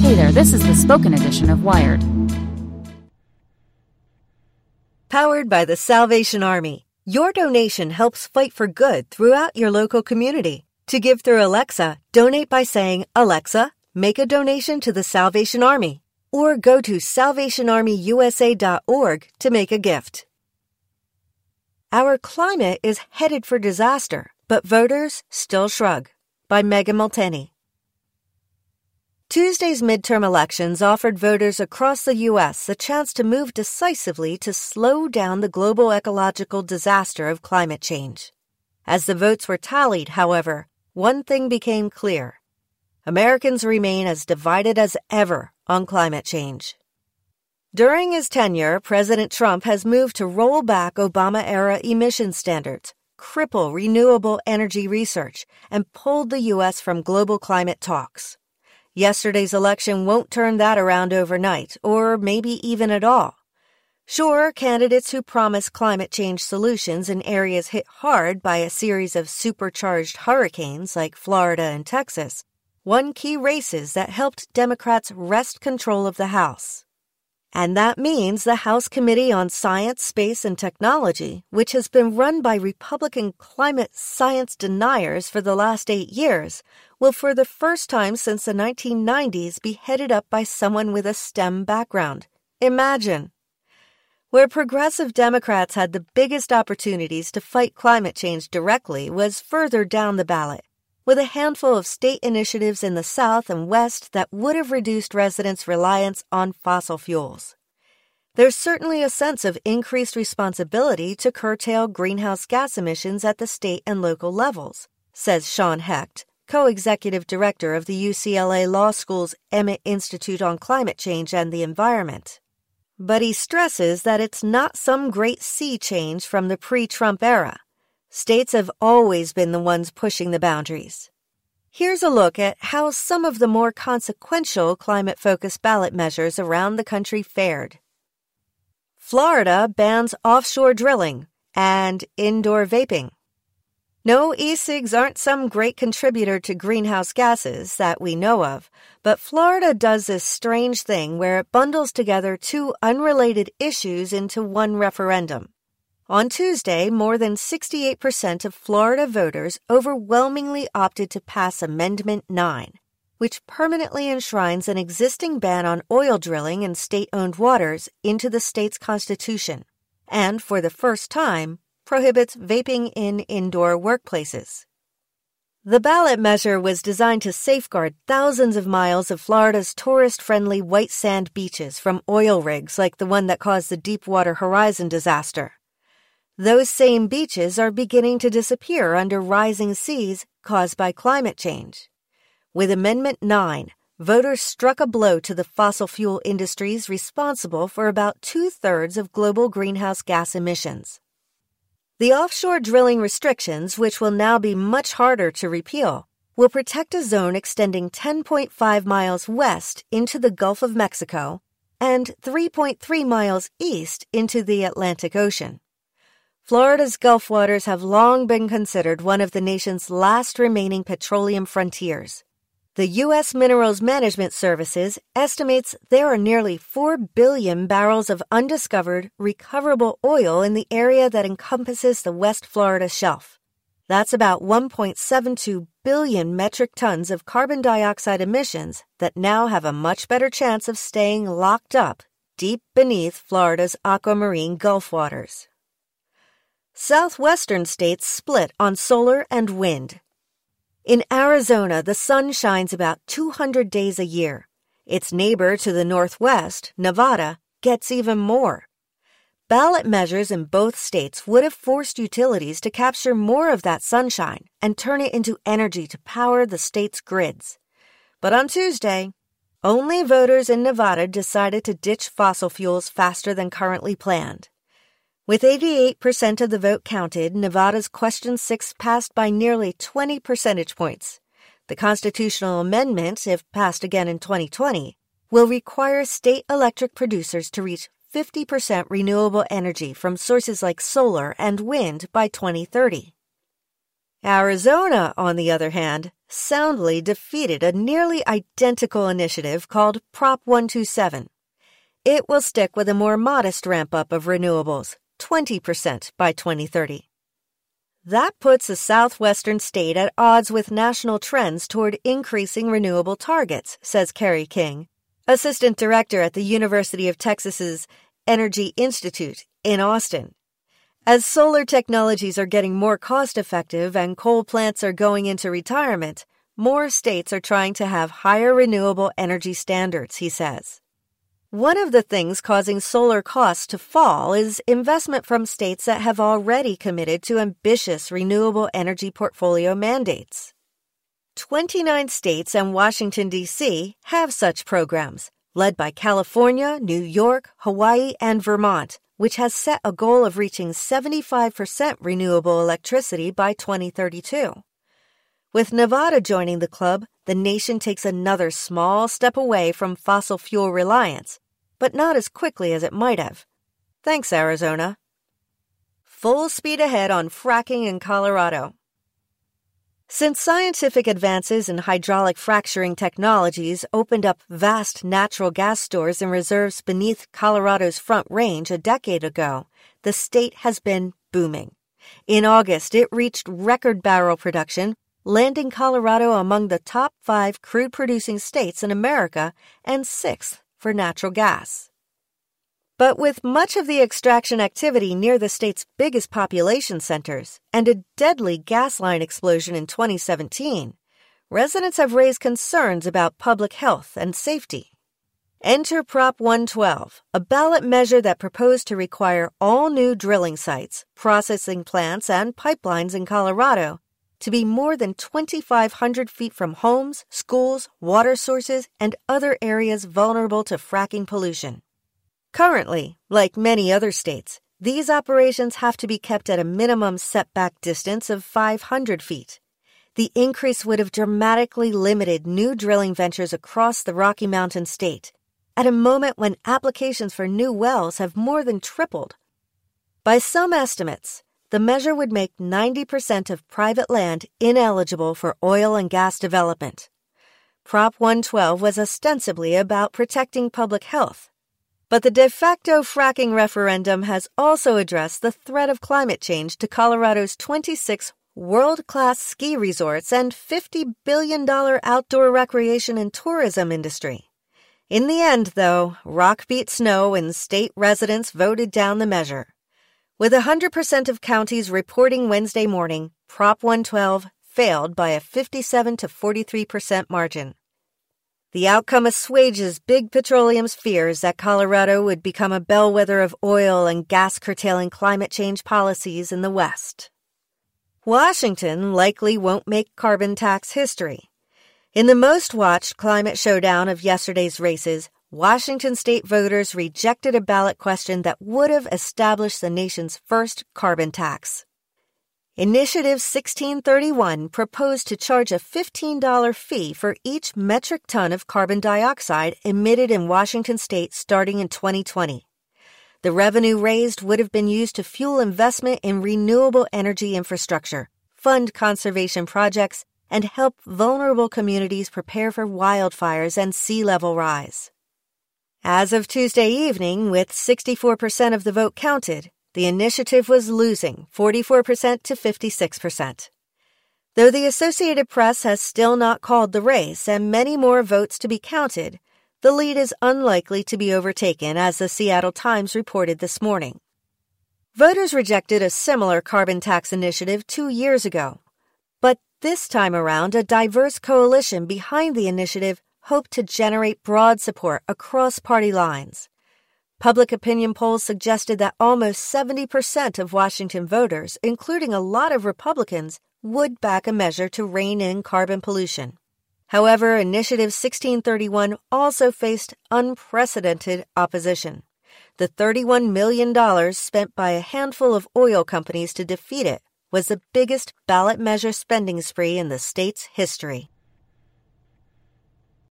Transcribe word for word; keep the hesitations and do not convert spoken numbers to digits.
Hey there, this is the spoken edition of Wired. Powered by the Salvation Army, your donation helps fight for good throughout your local community. To give through Alexa, donate by saying, "Alexa, make a donation to the Salvation Army," or go to salvation army u s a dot org to make a gift. Our climate is headed for disaster, but voters still shrug. By Megan Multany. Tuesday's midterm elections offered voters across the U S a chance to move decisively to slow down the global ecological disaster of climate change. As the votes were tallied, however, one thing became clear. Americans remain as divided as ever on climate change. During his tenure, President Trump has moved to roll back Obama-era emission standards, cripple renewable energy research, and pulled the U S from global climate talks. Yesterday's election won't turn that around overnight, or maybe even at all. Sure, candidates who promise climate change solutions in areas hit hard by a series of supercharged hurricanes like Florida and Texas won key races that helped Democrats wrest control of the House. And that means the House Committee on Science, Space, and Technology, which has been run by Republican climate science deniers for the last eight years, will for the first time since the nineteen nineties be headed up by someone with a STEM background. Imagine. Where progressive Democrats had the biggest opportunities to fight climate change directly was further down the ballot, with a handful of state initiatives in the South and West that would have reduced residents' reliance on fossil fuels. There's certainly a sense of increased responsibility to curtail greenhouse gas emissions at the state and local levels, says Sean Hecht, co-executive director of the U C L A Law School's Emmett Institute on Climate Change and the Environment. But he stresses that it's not some great sea change from the pre-Trump era. States have always been the ones pushing the boundaries. Here's a look at how some of the more consequential climate-focused ballot measures around the country fared. Florida bans offshore drilling and indoor vaping. No, e-cigs aren't some great contributor to greenhouse gases that we know of, but Florida does this strange thing where it bundles together two unrelated issues into one referendum. On Tuesday, more than sixty-eight percent of Florida voters overwhelmingly opted to pass Amendment nine, which permanently enshrines an existing ban on oil drilling in state-owned waters into the state's constitution, and for the first time, prohibits vaping in indoor workplaces. The ballot measure was designed to safeguard thousands of miles of Florida's tourist-friendly white sand beaches from oil rigs like the one that caused the Deepwater Horizon disaster. Those same beaches are beginning to disappear under rising seas caused by climate change. With Amendment nine, voters struck a blow to the fossil fuel industries responsible for about two-thirds of global greenhouse gas emissions. The offshore drilling restrictions, which will now be much harder to repeal, will protect a zone extending ten point five miles west into the Gulf of Mexico and three point three miles east into the Atlantic Ocean. Florida's Gulf waters have long been considered one of the nation's last remaining petroleum frontiers. The U S Minerals Management Services estimates there are nearly four billion barrels of undiscovered, recoverable oil in the area that encompasses the West Florida Shelf. That's about one point seven two billion metric tons of carbon dioxide emissions that now have a much better chance of staying locked up deep beneath Florida's aquamarine Gulf waters. Southwestern states split on solar and wind. In Arizona, the sun shines about two hundred days a year. Its neighbor to the northwest, Nevada, gets even more. Ballot measures in both states would have forced utilities to capture more of that sunshine and turn it into energy to power the state's grids. But on Tuesday, only voters in Nevada decided to ditch fossil fuels faster than currently planned. With eighty-eight percent of the vote counted, Nevada's Question six passed by nearly twenty percentage points. The constitutional amendment, if passed again in twenty twenty, will require state electric producers to reach fifty percent renewable energy from sources like solar and wind by twenty thirty. Arizona, on the other hand, soundly defeated a nearly identical initiative called Prop one twenty-seven. It will stick with a more modest ramp-up of renewables, twenty percent by twenty thirty. That puts a southwestern state at odds with national trends toward increasing renewable targets, says Kerry King, assistant director at the University of Texas's Energy Institute in Austin. As solar technologies are getting more cost-effective and coal plants are going into retirement, more states are trying to have higher renewable energy standards, he says. One of the things causing solar costs to fall is investment from states that have already committed to ambitious renewable energy portfolio mandates. twenty-nine states and Washington, D C have such programs, led by California, New York, Hawaii, and Vermont, which has set a goal of reaching seventy-five percent renewable electricity by twenty thirty-two. With Nevada joining the club, the nation takes another small step away from fossil fuel reliance, but not as quickly as it might have. Thanks, Arizona. Full speed ahead on fracking in Colorado. Since scientific advances in hydraulic fracturing technologies opened up vast natural gas stores and reserves beneath Colorado's Front Range a decade ago, the state has been booming. In August, it reached record barrel production, landing Colorado among the top five crude-producing states in America and sixth for natural gas. But with much of the extraction activity near the state's biggest population centers and a deadly gas line explosion in twenty seventeen, residents have raised concerns about public health and safety. Enter Prop one twelve, a ballot measure that proposed to require all new drilling sites, processing plants, and pipelines in Colorado to be more than twenty-five hundred feet from homes, schools, water sources, and other areas vulnerable to fracking pollution. Currently, like many other states, these operations have to be kept at a minimum setback distance of five hundred feet. The increase would have dramatically limited new drilling ventures across the Rocky Mountain state, at a moment when applications for new wells have more than tripled. By some estimates, the measure would make ninety percent of private land ineligible for oil and gas development. Prop one twelve was ostensibly about protecting public health. But the de facto fracking referendum has also addressed the threat of climate change to Colorado's twenty-six world-class ski resorts and fifty billion dollars outdoor recreation and tourism industry. In the end, though, rock beat snow and state residents voted down the measure. With one hundred percent of counties reporting Wednesday morning, Prop one twelve failed by a fifty-seven to forty-three percent margin. The outcome assuages Big Petroleum's fears that Colorado would become a bellwether of oil and gas-curtailing climate change policies in the West. Washington likely won't make carbon tax history. In the most-watched climate showdown of yesterday's races, Washington state voters rejected a ballot question that would have established the nation's first carbon tax. Initiative sixteen thirty-one proposed to charge a fifteen dollars fee for each metric ton of carbon dioxide emitted in Washington state starting in twenty twenty. The revenue raised would have been used to fuel investment in renewable energy infrastructure, fund conservation projects, and help vulnerable communities prepare for wildfires and sea level rise. As of Tuesday evening, with sixty-four percent of the vote counted, the initiative was losing forty-four percent to fifty-six percent. Though the Associated Press has still not called the race and many more votes to be counted, the lead is unlikely to be overtaken, as the Seattle Times reported this morning. Voters rejected a similar carbon tax initiative two years ago, but this time around, a diverse coalition behind the initiative hoped to generate broad support across party lines. Public opinion polls suggested that almost seventy percent of Washington voters, including a lot of Republicans, would back a measure to rein in carbon pollution. However, Initiative sixteen thirty-one also faced unprecedented opposition. The thirty-one million dollars spent by a handful of oil companies to defeat it was the biggest ballot measure spending spree in the state's history.